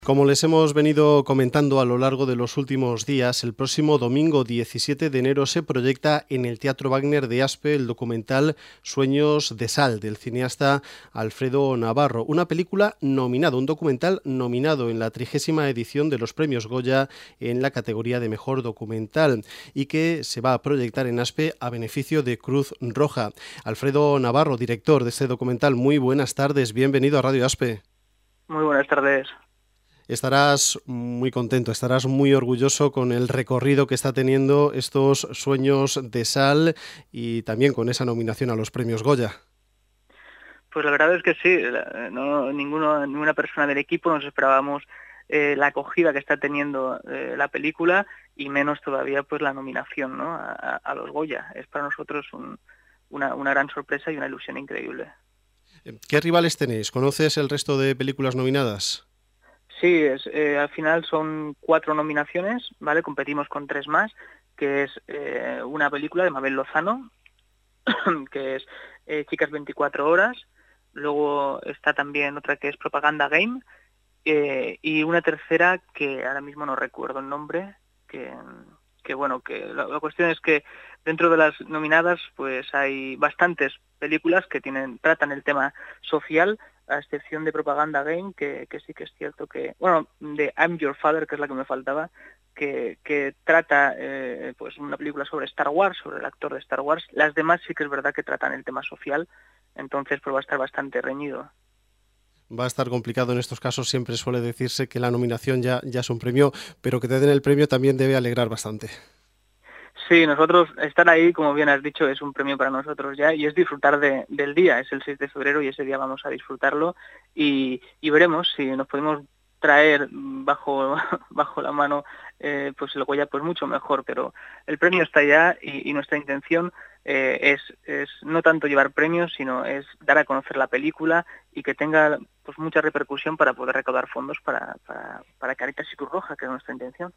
Como les hemos venido comentando a lo largo de los últimos días, el próximo domingo 17 de enero se proyecta en el Teatro Wagner de Aspe el documental Sueños de Sal, del cineasta Alfredo Navarro. Una película nominada, un documental nominado en la 30ª edición de los Premios Goya en la categoría de Mejor Documental y que se va a proyectar en Aspe a beneficio de Cruz Roja. Alfredo Navarro, director de este documental, muy buenas tardes, bienvenido a Radio Aspe. Muy buenas tardes. Estarás muy contento, estarás muy orgulloso con el recorrido que está teniendo estos Sueños de Sal y también con esa nominación a los Premios Goya. Pues la verdad es que sí, ninguna persona del equipo nos esperábamos la acogida que está teniendo la película y menos todavía pues la nominación, ¿no? a los Goya. Es para nosotros una gran sorpresa y una ilusión increíble. ¿Qué rivales tenéis? ¿Conoces el resto de películas nominadas? Sí, al final son 4 nominaciones, ¿vale? Competimos con 3 más, que es una película de Mabel Lozano, que es Chicas 24 horas, luego está también otra que es Propaganda Game, y una tercera que ahora mismo no recuerdo el nombre, que bueno, que la cuestión es que dentro de las nominadas pues hay bastantes películas que tratan el tema social, a excepción de Propaganda Game, que sí que es cierto que, bueno, de I'm Your Father, que es la que me faltaba, que trata pues una película sobre Star Wars, sobre el actor de Star Wars. Las demás sí que es verdad que tratan el tema social, entonces pues va a estar bastante reñido. Va a estar complicado en estos casos, siempre suele decirse que la nominación ya es un premio, pero que te den el premio también debe alegrar bastante. Sí, nosotros, estar ahí, como bien has dicho, es un premio para nosotros ya y es disfrutar del día. Es el 6 de febrero y ese día vamos a disfrutarlo y veremos si nos podemos traer bajo la mano pues el Goya, pues mucho mejor, pero el premio está ya y nuestra intención es no tanto llevar premios, sino es dar a conocer la película y que tenga pues mucha repercusión para poder recaudar fondos para Caritas y Cruz Roja, que es nuestra intención.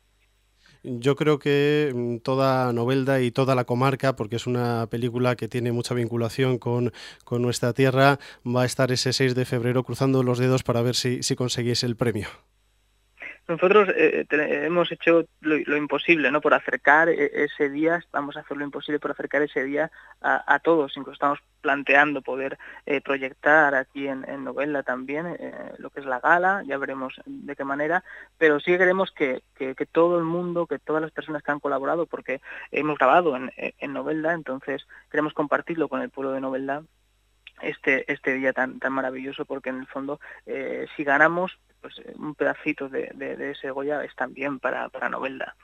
Yo creo que toda Novelda y toda la comarca, porque es una película que tiene mucha vinculación con nuestra tierra, va a estar ese 6 de febrero cruzando los dedos para ver si conseguís el premio. Nosotros hemos hecho lo imposible, ¿no? Por acercar ese día, vamos a hacer lo imposible por acercar ese día a todos. Incluso estamos planteando poder proyectar aquí en Novelda también lo que es la gala, ya veremos de qué manera, pero sí queremos que todo el mundo, que todas las personas que han colaborado, porque hemos grabado en Novelda, entonces queremos compartirlo con el pueblo de Novelda este día tan maravilloso, porque en el fondo si ganamos pues un pedacito de ese Goya es también para Novelda.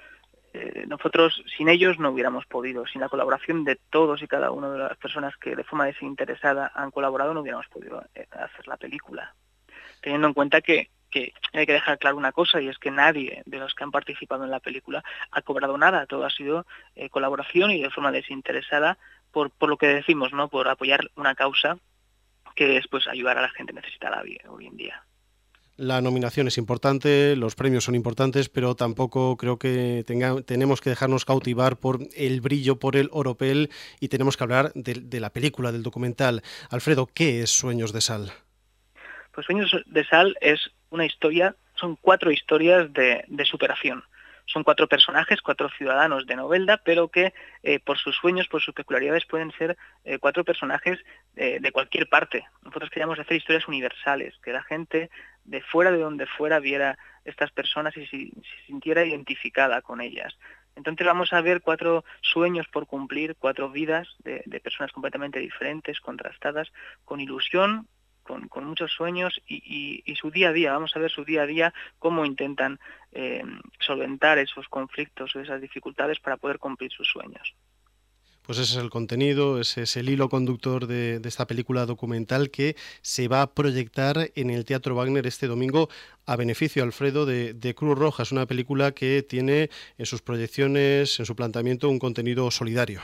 Nosotros sin ellos no hubiéramos podido, sin la colaboración de todos y cada una de las personas que de forma desinteresada han colaborado, no hubiéramos podido hacer la película. Teniendo en cuenta que hay que dejar claro una cosa, y es que nadie de los que han participado en la película ha cobrado nada, todo ha sido colaboración y de forma desinteresada por lo que decimos, ¿no? Por apoyar una causa que es pues ayudar a la gente necesitada hoy en día. La nominación es importante, los premios son importantes, pero tampoco creo que tenemos que dejarnos cautivar por el brillo, por el oropel, y tenemos que hablar de la película, del documental. Alfredo, ¿qué es Sueños de Sal? Pues Sueños de Sal es una historia, son 4 historias de superación. Son 4 personajes, 4 ciudadanos de Novelda, pero que por sus sueños, por sus peculiaridades, pueden ser 4 personajes de cualquier parte. Nosotros queríamos hacer historias universales, que la gente de fuera de donde fuera viera estas personas y se sintiera identificada con ellas. Entonces vamos a ver 4 sueños por cumplir, 4 vidas de personas completamente diferentes, contrastadas, con ilusión, con muchos sueños y su día a día. Vamos a ver su día a día, cómo intentan solventar esos conflictos o esas dificultades para poder cumplir sus sueños. Pues ese es el contenido, ese es el hilo conductor de esta película documental que se va a proyectar en el Teatro Wagner este domingo a beneficio, Alfredo, de Cruz Roja. Es una película que tiene en sus proyecciones, en su planteamiento, un contenido solidario.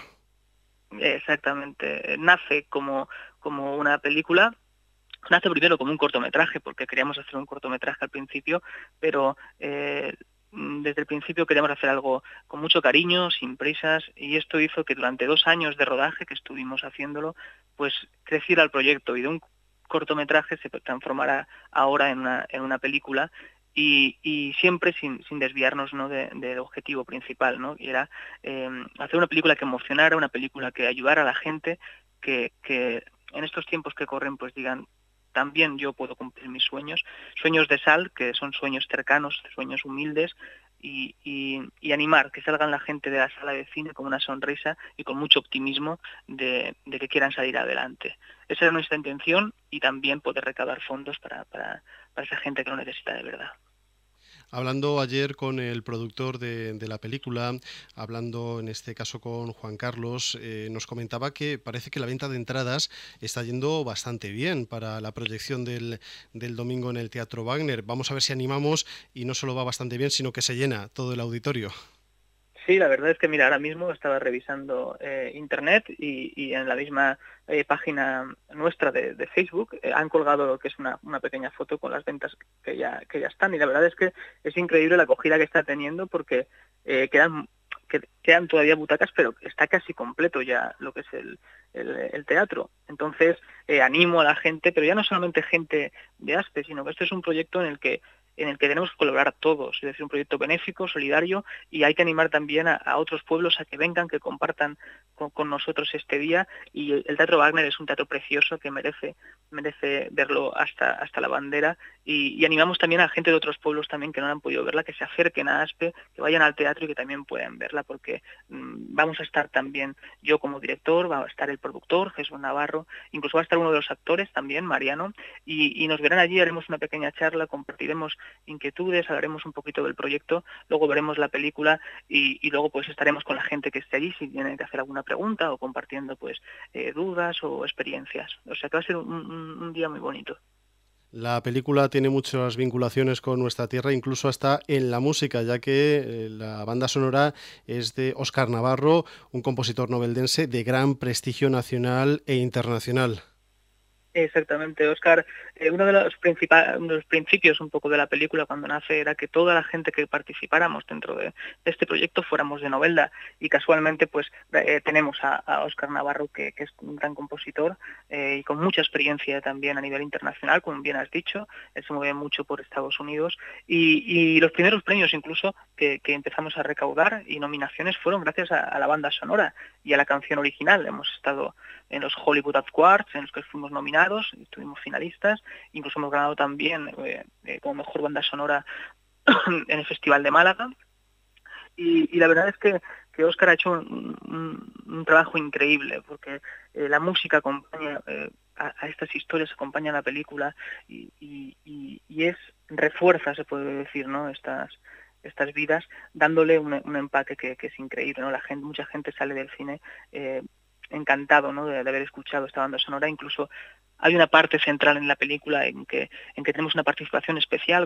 Exactamente. Nace como una película. Nace primero como un cortometraje, porque queríamos hacer un cortometraje al principio, pero desde el principio queríamos hacer algo con mucho cariño, sin prisas, y esto hizo que durante 2 años de rodaje que estuvimos haciéndolo, pues creciera el proyecto y de un cortometraje se transformara ahora en una película y siempre sin desviarnos, ¿no?, del objetivo principal, ¿no?, y era hacer una película que emocionara, una película que ayudara a la gente, que en estos tiempos que corren pues digan, también yo puedo cumplir mis sueños, sueños de sal, que son sueños cercanos, sueños humildes, y animar, que salgan la gente de la sala de cine con una sonrisa y con mucho optimismo de que quieran salir adelante. Esa es nuestra intención, y también poder recaudar fondos para esa gente que lo necesita de verdad. Hablando ayer con el productor de la película, hablando en este caso con Juan Carlos, nos comentaba que parece que la venta de entradas está yendo bastante bien para la proyección del domingo en el Teatro Wagner. Vamos a ver si animamos y no solo va bastante bien, sino que se llena todo el auditorio. Sí, la verdad es que mira, ahora mismo estaba revisando internet, y en la misma página nuestra de Facebook han colgado lo que es una pequeña foto con las ventas que ya están, y la verdad es que es increíble la acogida que está teniendo, porque quedan todavía butacas, pero está casi completo ya lo que es el teatro. Entonces animo a la gente, pero ya no solamente gente de Aspe, sino que este es un proyecto en el que tenemos que colaborar todos, es decir, un proyecto benéfico, solidario, y hay que animar también a otros pueblos a que vengan, que compartan con nosotros este día, y el Teatro Wagner es un teatro precioso que merece verlo hasta la bandera, y animamos también a gente de otros pueblos también que no han podido verla, que se acerquen a Aspe, que vayan al teatro y que también puedan verla, porque vamos a estar también yo como director, va a estar el productor, Jesús Navarro, incluso va a estar uno de los actores también, Mariano, y nos verán allí, haremos una pequeña charla, compartiremos inquietudes, hablaremos un poquito del proyecto, luego veremos la película, y luego pues estaremos con la gente que esté allí si tienen que hacer alguna pregunta, o compartiendo pues dudas o experiencias. O sea que va a ser un día muy bonito. La película tiene muchas vinculaciones con nuestra tierra, incluso hasta en la música, ya que la banda sonora es de Óscar Navarro, un compositor noveldense de gran prestigio nacional e internacional. Exactamente, Óscar. Uno de los principios un poco de la película cuando nace era que toda la gente que participáramos dentro de este proyecto fuéramos de Novelda, y casualmente pues tenemos a Óscar Navarro, que es un gran compositor y con mucha experiencia también a nivel internacional, como bien has dicho. Él se mueve mucho por Estados Unidos, y los primeros premios incluso que empezamos a recaudar y nominaciones fueron gracias a la banda sonora y a la canción original. Hemos estado en los Hollywood Awards, en los que fuimos nominados, estuvimos finalistas, incluso hemos ganado también como mejor banda sonora en el Festival de Málaga, y la verdad es que Óscar ha hecho un trabajo increíble, porque la música acompaña a estas historias, acompaña a la película, y refuerza, se puede decir, ¿no?, estas vidas, dándole un empaque que es increíble, ¿no? Mucha gente sale del cine encantado, ¿no?, de haber escuchado esta banda sonora. Incluso hay una parte central en la película en que tenemos una participación especial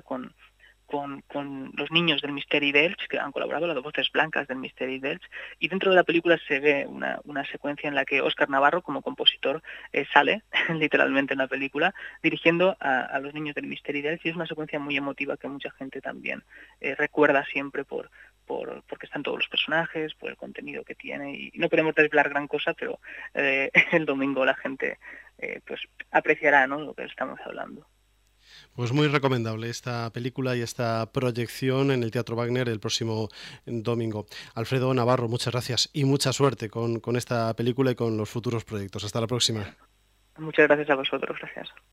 con los niños del Misteri d'Elx, que han colaborado, las voces blancas del Misteri d'Elx, y dentro de la película se ve una secuencia en la que Óscar Navarro, como compositor, sale literalmente en la película, dirigiendo a los niños del Misteri d'Elx, y es una secuencia muy emotiva que mucha gente también recuerda siempre porque están todos los personajes, por el contenido que tiene, y no queremos desvelar gran cosa, pero el domingo la gente pues apreciará, ¿no?, lo que estamos hablando. Pues muy recomendable esta película y esta proyección en el Teatro Wagner el próximo domingo. Alfredo Navarro, muchas gracias y mucha suerte con esta película y con los futuros proyectos. Hasta la próxima. Muchas gracias a vosotros, gracias.